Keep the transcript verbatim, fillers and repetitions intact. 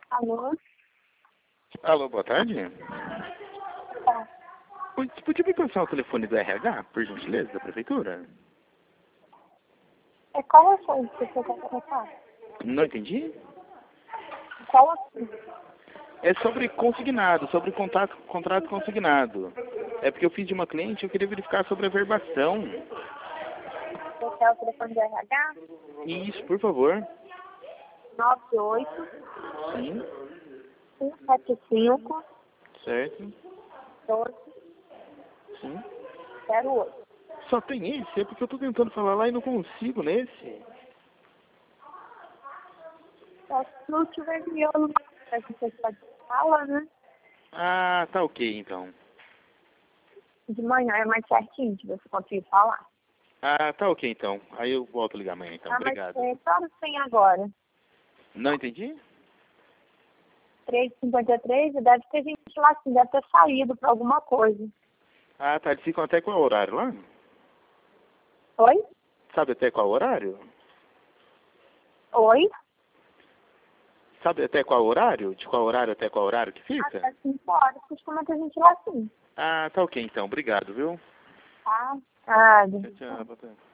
Alô? Alô, boa tarde. Tá. Oi, você podia me passar o telefone do R H, por gentileza, da prefeitura? É qual assunto que você quer tratar? Não entendi? Qual assunto? É sobre consignado, sobre contato, contrato consignado. É porque eu fiz de uma cliente e eu queria verificar sobre a verbação. Você quer o telefone do R H? Isso, por favor. nove oito Sim, um sete cinco certo. doze Sim. zero oito. Só tem esse? É porque eu tô tentando falar lá e não consigo nesse. Só se não tiver miolo, a gente pode falar, né? Ah, tá ok então. De manhã é mais certinho de você conseguir falar. Ah, tá ok então. Aí eu volto a ligar amanhã então. Ah, mas Obrigado. é, que horas tem agora? Não entendi? três e cinquenta e três e deve ter gente lá assim, deve ter saído pra alguma coisa. Ah, tá. Eles ficam até qual horário lá? Oi? Sabe até qual horário? Oi? Sabe até qual horário? De qual horário até qual horário que fica? Até cinco horas, costuma ter gente lá assim. Ah, tá ok então. Obrigado, viu? Tá? Ah, Tchau, tchau. Boa tarde.